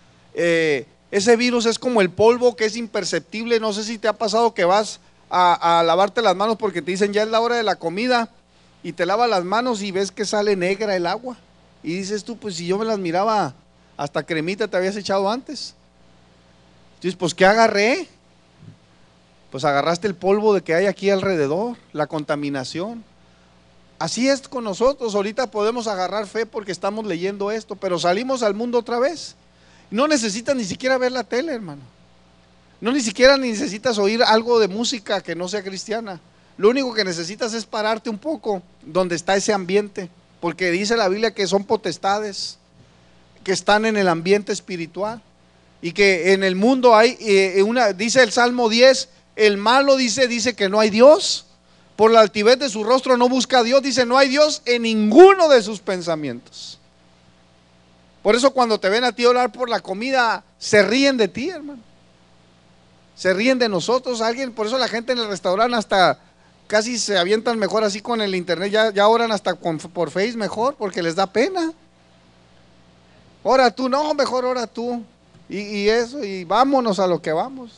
ese virus es como el polvo que es imperceptible. No sé si te ha pasado que vas a lavarte las manos porque te dicen: ya es la hora de la comida, y te lavas las manos y ves que sale negra el agua, y dices tú: pues si yo me las miraba, hasta cremita te habías echado antes. Entonces, pues ¿qué agarré? Pues agarraste el polvo de que hay aquí alrededor, la contaminación. Así es con nosotros. Ahorita podemos agarrar fe porque estamos leyendo esto, pero salimos al mundo otra vez. No necesitas ni siquiera ver la tele, hermano. No ni siquiera necesitas oír algo de música que no sea cristiana. Lo único que necesitas es pararte un poco donde está ese ambiente, porque dice la Biblia que son potestades que están en el ambiente espiritual, y que en el mundo hay dice el Salmo 10, el malo dice que no hay Dios, por la altivez de su rostro no busca a Dios. Dice: no hay Dios en ninguno de sus pensamientos. Por eso cuando te ven a ti orar por la comida, se ríen de ti, hermano. Se ríen de nosotros. Por eso la gente en el restaurante hasta casi se avientan mejor así con el internet. Ya oran hasta por Face mejor, porque les da pena. Ora tú, no, mejor ora tú. Y eso, y vámonos a lo que vamos.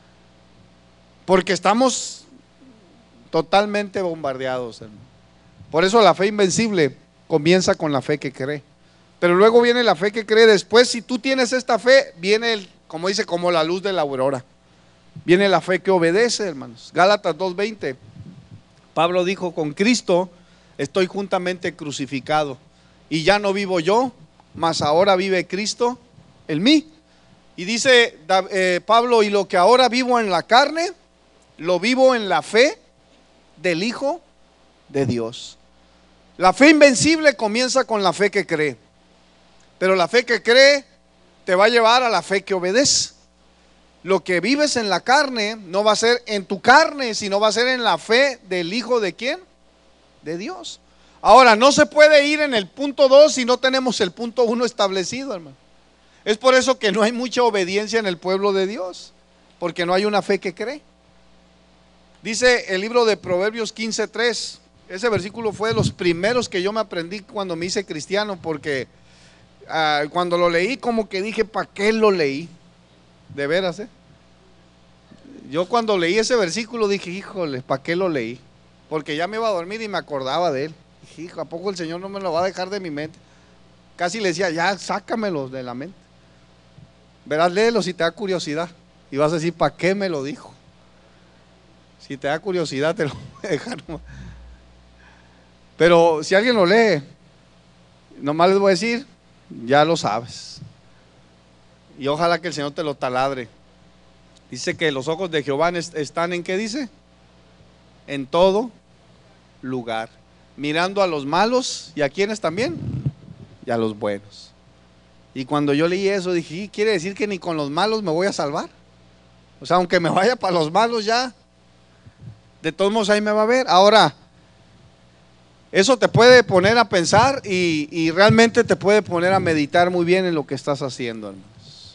Porque estamos totalmente bombardeados, hermano. Por eso la fe invencible comienza con la fe que cree. Pero luego viene la fe que cree. Después, si tú tienes esta fe, viene como dice, como la luz de la aurora. Viene la fe que obedece, hermanos. Gálatas 2:20. Pablo dijo: con Cristo estoy juntamente crucificado, y ya no vivo yo, mas ahora vive Cristo en mí. Y dice Pablo: y lo que ahora vivo en la carne, lo vivo en la fe del Hijo de Dios. La fe invencible comienza con la fe que cree, pero la fe que cree te va a llevar a la fe que obedece. lo que vives en la carne no va a ser en tu carne, sino va a ser en la fe del Hijo de ¿quién? De Dios. Ahora, no se puede ir en el punto 2 si no tenemos el punto 1 establecido, hermano. Es por eso que no hay mucha obediencia en el pueblo de Dios, porque no hay una fe que cree. Dice el libro de Proverbios 15:3. Ese versículo fue de los primeros que yo me aprendí cuando me hice cristiano, porque cuando lo leí como que dije, ¿para qué lo leí? De veras, yo cuando leí ese versículo dije, híjole, ¿para qué lo leí? Porque ya me iba a dormir y me acordaba de él. Dije, hijo, ¿a poco el Señor no me lo va a dejar de mi mente? Casi le decía, ya, sácamelo de la mente. Verás, léelo si te da curiosidad. Y vas a decir, ¿para qué me lo dijo? Si te da curiosidad, te lo voy a dejar. Pero si alguien lo lee, nomás les voy a decir, ya lo sabes. Y ojalá que el Señor te lo taladre. Dice que los ojos de Jehová están ¿en qué dice? En todo lugar, mirando a los malos y a quienes también, y a los buenos. Y cuando yo leí eso dije, ¿quiere decir que ni con los malos me voy a salvar? O sea, aunque me vaya para los malos ya, de todos modos ahí me va a ver. Ahora, eso te puede poner a pensar y realmente te puede poner a meditar muy bien en lo que estás haciendo, hermanos.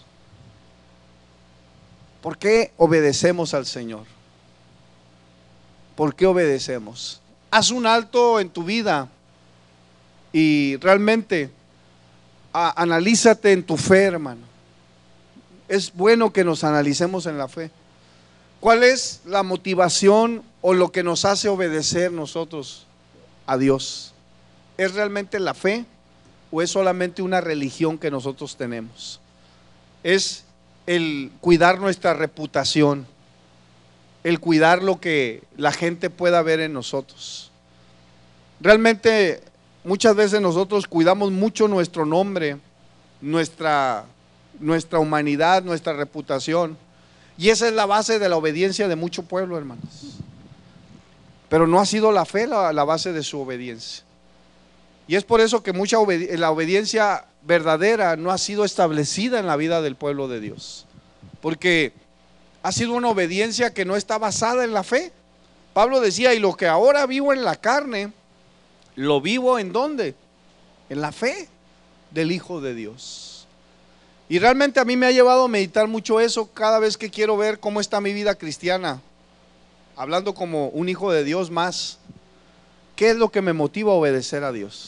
¿Por qué obedecemos al Señor? ¿Por qué obedecemos? Haz un alto en tu vida y realmente analízate en tu fe, hermano. Es bueno que nos analicemos en la fe. ¿Cuál es la motivación o lo que nos hace obedecer nosotros a Dios? ¿Es realmente la fe o es solamente una religión que nosotros tenemos? Es el cuidar nuestra reputación, el cuidar lo que la gente pueda ver en nosotros. Realmente muchas veces nosotros cuidamos mucho nuestro nombre, nuestra humanidad, nuestra reputación, y esa es la base de la obediencia de mucho pueblo, hermanos. Pero no ha sido la fe la base de su obediencia. Y es por eso que la obediencia verdadera no ha sido establecida en la vida del pueblo de Dios, porque ha sido una obediencia que no está basada en la fe. Pablo decía, y lo que ahora vivo en la carne, lo vivo ¿en dónde? En la fe del Hijo de Dios. Y realmente a mí me ha llevado a meditar mucho eso cada vez que quiero ver cómo está mi vida cristiana, hablando como un hijo de Dios más. ¿Qué es lo que me motiva a obedecer a Dios?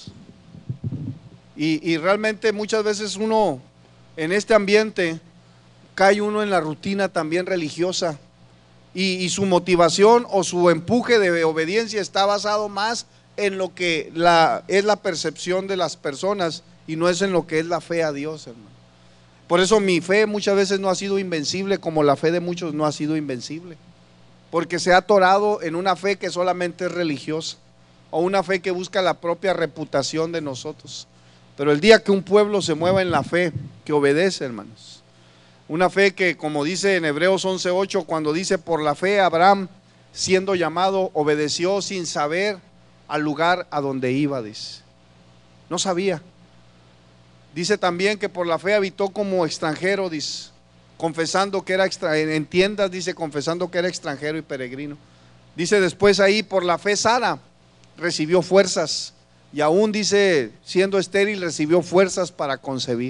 Y realmente muchas veces uno en este ambiente cae uno en la rutina también religiosa y su motivación o su empuje de obediencia está basado más en lo que es la percepción de las personas y no es en lo que es la fe a Dios, hermano. Por eso mi fe muchas veces no ha sido invencible, como la fe de muchos no ha sido invencible, porque se ha atorado en una fe que solamente es religiosa o una fe que busca la propia reputación de nosotros. Pero el día que un pueblo se mueva en la fe, que obedece, hermanos, una fe que, como dice en Hebreos 11:8, cuando dice, por la fe Abraham, siendo llamado, obedeció sin saber al lugar a donde iba, dice. No sabía. Dice también que por la fe habitó como extranjero, dice, confesando que era en tiendas, dice, confesando que era extranjero y peregrino. Dice después ahí, por la fe Sara recibió fuerzas y aún dice, siendo estéril, recibió fuerzas para concebir.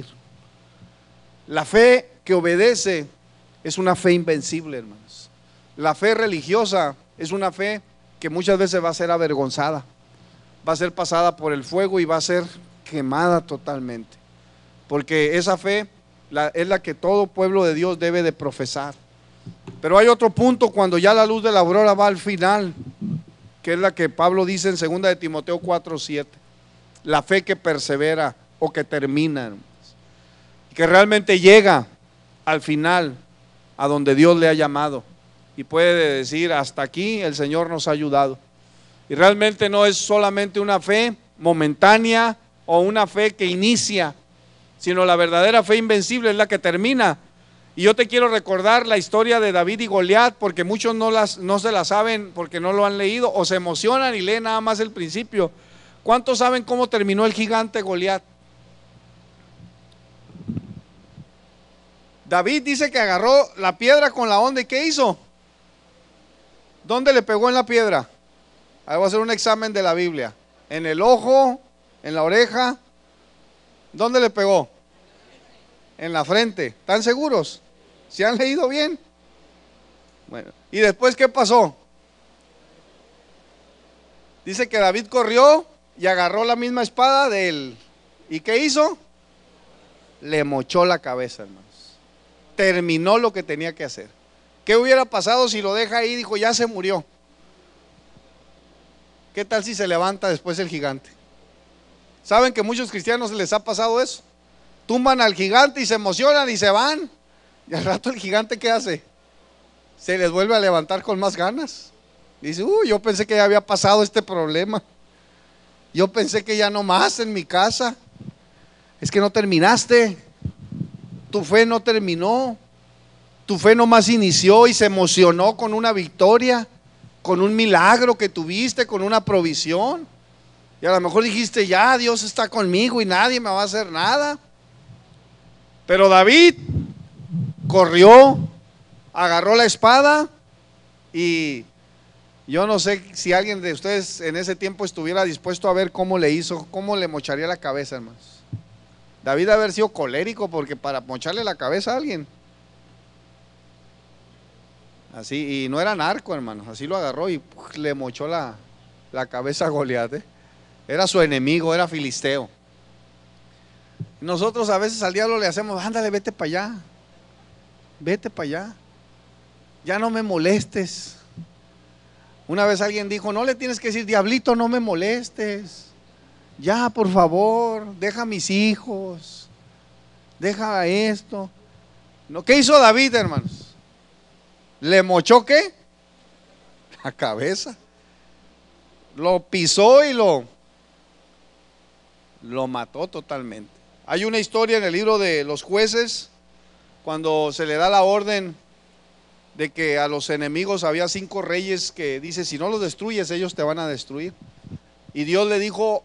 La fe que obedece es una fe invencible, hermanos. La fe religiosa es una fe que muchas veces va a ser avergonzada, va a ser pasada por el fuego y va a ser quemada totalmente, porque esa fe es la que todo pueblo de Dios debe de profesar. Pero hay otro punto cuando ya la luz de la aurora va al final, que es la que Pablo dice en 2 de Timoteo 4:7, la fe que persevera o que termina, que realmente llega al final a donde Dios le ha llamado y puede decir, hasta aquí el Señor nos ha ayudado. Y realmente no es solamente una fe momentánea o una fe que inicia, sino la verdadera fe invencible es la que termina. Y yo te quiero recordar la historia de David y Goliat, porque muchos no se la saben porque no lo han leído o se emocionan y leen nada más el principio. ¿Cuántos saben cómo terminó el gigante Goliat? David dice que agarró la piedra con la onda y ¿qué hizo? ¿Dónde le pegó en la piedra? Ahí voy a hacer un examen de la Biblia. ¿En el ojo? ¿En la oreja? ¿Dónde le pegó? En la frente. ¿Están seguros? ¿Se han leído bien? Bueno, ¿y después qué pasó? Dice que David corrió y agarró la misma espada de él. ¿Y qué hizo? Le mochó la cabeza, hermanos. Terminó lo que tenía que hacer. ¿Qué hubiera pasado si lo deja ahí? Dijo, ya se murió. ¿Qué tal si se levanta después el gigante? ¿Saben que a muchos cristianos les ha pasado eso? Tumban al gigante y se emocionan y se van. Y al rato el gigante, ¿qué hace? Se les vuelve a levantar con más ganas. Dice, yo pensé que ya había pasado este problema. Yo pensé que ya no más en mi casa. Es que no terminaste. Tu fe no terminó. Tu fe nomás inició y se emocionó con una victoria, con un milagro que tuviste, con una provisión. Y a lo mejor dijiste, ya Dios está conmigo y nadie me va a hacer nada. Pero David corrió, agarró la espada y yo no sé si alguien de ustedes en ese tiempo estuviera dispuesto a ver cómo le hizo, cómo le mocharía la cabeza, hermanos. David debe haber sido colérico porque para mocharle la cabeza a alguien. Así, y no era narco, hermanos, así lo agarró y le mochó la cabeza a Goliat, ¿eh? Era su enemigo, era filisteo. Nosotros a veces al diablo le hacemos, ándale, vete para allá, vete para allá, ya no me molestes. Una vez alguien dijo, no le tienes que decir, diablito, no me molestes, ya por favor, deja a mis hijos, deja esto. No, ¿qué hizo David, hermanos? ¿Le mochó qué? La cabeza. Lo pisó y lo mató totalmente. Hay una historia en el libro de los Jueces, cuando se le da la orden de que a los enemigos había 5 reyes que dice, si no los destruyes, ellos te van a destruir. Y Dios le dijo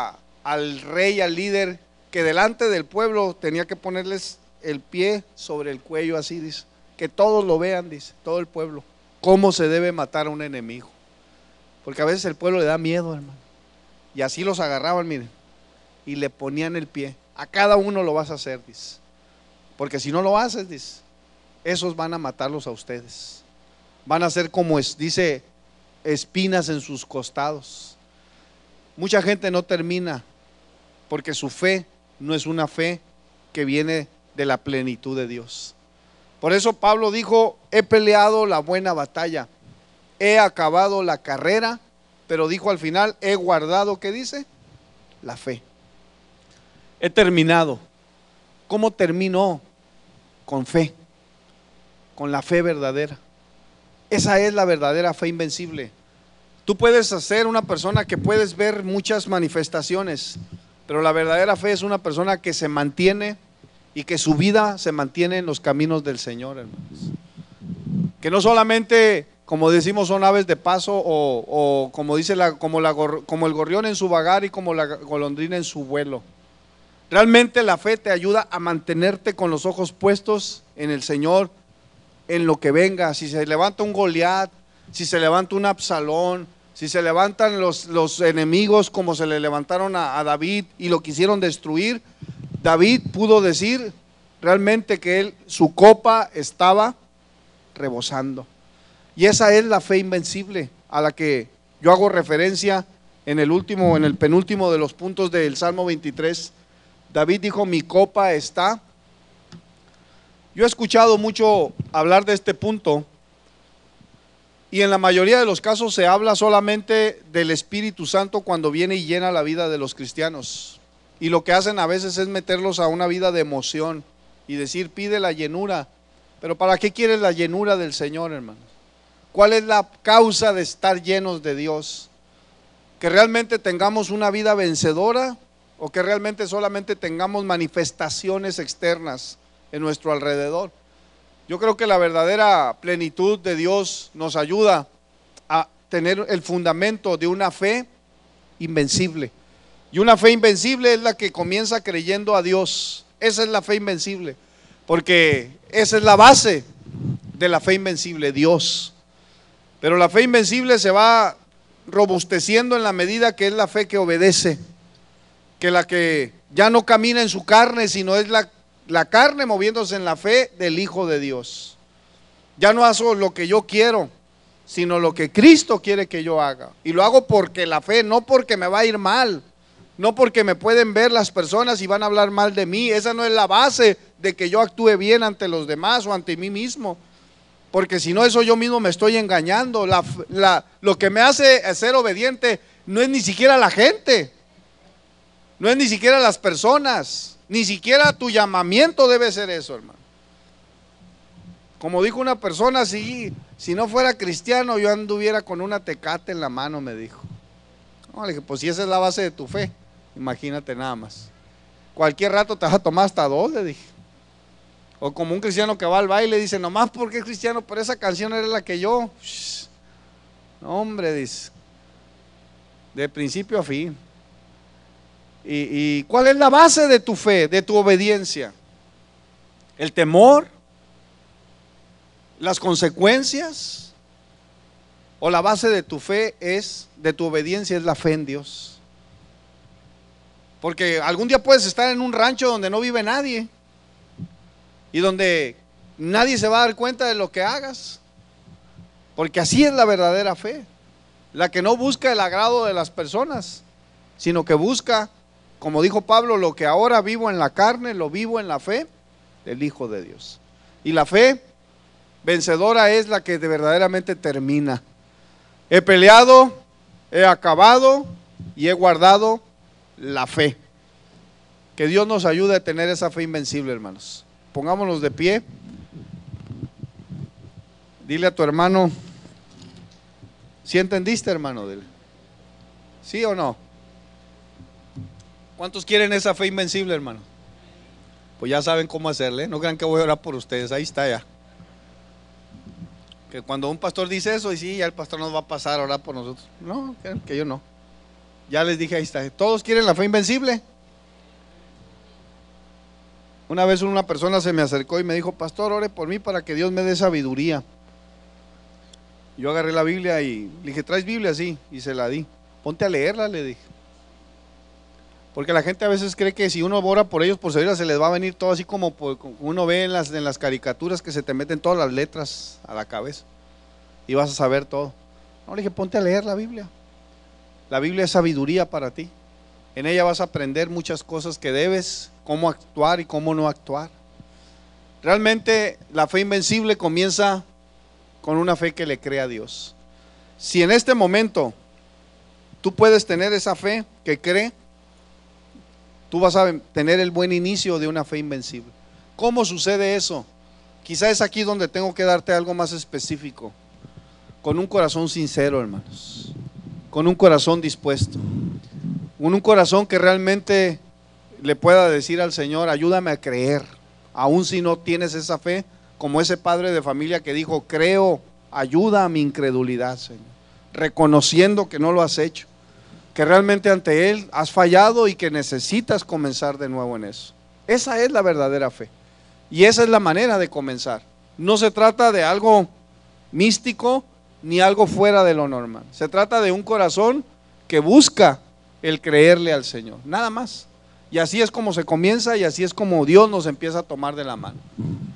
al rey, al líder, que delante del pueblo tenía que ponerles el pie sobre el cuello, así dice. Que todos lo vean, dice, todo el pueblo, cómo se debe matar a un enemigo. Porque a veces el pueblo le da miedo, hermano. Y así los agarraban, miren, y le ponían el pie. A cada uno lo vas a hacer, dice. Porque si no lo haces, dice, esos van a matarlos a ustedes. Van a ser como, dice, espinas en sus costados. Mucha gente no termina porque su fe no es una fe que viene de la plenitud de Dios. Por eso Pablo dijo, he peleado la buena batalla, he acabado la carrera, pero dijo al final, he guardado, ¿qué dice? La fe. He terminado. ¿Cómo terminó? Con fe, con la fe verdadera. Esa es la verdadera fe invencible. Tú puedes ser una persona que puedes ver muchas manifestaciones, pero la verdadera fe es una persona que se mantiene y que su vida se mantiene en los caminos del Señor, hermanos. Que no solamente, como decimos, son aves de paso o como dice como el gorrión en su vagar y como la golondrina en su vuelo. Realmente la fe te ayuda a mantenerte con los ojos puestos en el Señor, en lo que venga. Si se levanta un Goliat, si se levanta un Absalón, si se levantan los enemigos como se le levantaron a David y lo quisieron destruir, David pudo decir realmente que su copa estaba rebosando. Y esa es la fe invencible a la que yo hago referencia en el penúltimo de los puntos del Salmo 23. David dijo, mi copa está. Yo he escuchado mucho hablar de este punto y en la mayoría de los casos se habla solamente del Espíritu Santo cuando viene y llena la vida de los cristianos. Y lo que hacen a veces es meterlos a una vida de emoción y decir, pide la llenura. Pero ¿para qué quieres la llenura del Señor, hermanos? ¿Cuál es la causa de estar llenos de Dios? ¿Que realmente tengamos una vida vencedora o que realmente solamente tengamos manifestaciones externas en nuestro alrededor? Yo creo que la verdadera plenitud de Dios nos ayuda a tener el fundamento de una fe invencible. Y una fe invencible es la que comienza creyendo a Dios. Esa es la fe invencible. porque esa es la base de la fe invencible, Dios. Pero la fe invencible se va robusteciendo en la medida que es la fe que obedece, que la que ya no camina en su carne, sino es la carne moviéndose en la fe del Hijo de Dios. Ya no hago lo que yo quiero, sino lo que Cristo quiere que yo haga. Y lo hago porque la fe, no porque me va a ir mal, no porque me pueden ver las personas y van a hablar mal de mí. Esa no es la base de que yo actúe bien ante los demás o ante mí mismo, porque si no, eso yo mismo me estoy engañando. Lo que me hace ser obediente no es ni siquiera la gente, no es ni siquiera las personas, ni siquiera tu llamamiento debe ser eso, hermano. Como dijo una persona, si no fuera cristiano yo anduviera con una Tecate en la mano, me dijo. No, le dije, pues si esa es la base de tu fe, imagínate nada más. Cualquier rato te vas a tomar hasta 2, le dije. O como un cristiano que va al baile, dice, nomás porque es cristiano, pero esa canción era la que yo. No, hombre, dice, de principio a fin. ¿Y cuál es la base de tu fe, de tu obediencia? ¿El temor? ¿Las consecuencias? ¿O la base de tu fe de tu obediencia es la fe en Dios? Porque algún día puedes estar en un rancho donde no vive nadie y donde nadie se va a dar cuenta de lo que hagas, porque así es la verdadera fe, la que no busca el agrado de las personas, sino que busca, como dijo Pablo, lo que ahora vivo en la carne, lo vivo en la fe del Hijo de Dios. Y la fe vencedora es la que verdaderamente termina. He peleado, he acabado y he guardado la fe. Que Dios nos ayude a tener esa fe invencible, hermanos. Pongámonos de pie. Dile a tu hermano, ¿sí entendiste, hermano? Dile. ¿Sí o no? ¿Cuántos quieren esa fe invencible, hermano? Pues ya saben cómo hacerle. No crean que voy a orar por ustedes. Ahí está ya. Que cuando un pastor dice eso, y sí, ya el pastor nos va a pasar a orar por nosotros. No, que yo no. Ya les dije, ahí está. ¿Todos quieren la fe invencible? Una vez una persona se me acercó y me dijo, pastor, ore por mí para que Dios me dé sabiduría. Yo agarré la Biblia y le dije, ¿traes Biblia? Sí, y se la di. Ponte a leerla, le dije. Porque la gente a veces cree que si uno ora por ellos por sabiduría se les va a venir todo así como uno ve en las caricaturas, que se te meten todas las letras a la cabeza y vas a saber todo. No, le dije, ponte a leer la Biblia. La Biblia es sabiduría para ti. En ella vas a aprender muchas cosas que debes, cómo actuar y cómo no actuar. Realmente la fe invencible comienza con una fe que le cree a Dios. Si en este momento tú puedes tener esa fe que cree, tú vas a tener el buen inicio de una fe invencible. ¿Cómo sucede eso? Quizá es aquí donde tengo que darte algo más específico. Con un corazón sincero, hermanos. Con un corazón dispuesto. Con un corazón que realmente le pueda decir al Señor, ayúdame a creer. Aun si no tienes esa fe, como ese padre de familia que dijo, creo, ayuda a mi incredulidad, Señor. Reconociendo que no lo has hecho, que realmente ante Él has fallado y que necesitas comenzar de nuevo en eso. Esa es la verdadera fe. Y esa es la manera de comenzar. No se trata de algo místico ni algo fuera de lo normal. Se trata de un corazón que busca el creerle al Señor, nada más. Y así es como se comienza y así es como Dios nos empieza a tomar de la mano.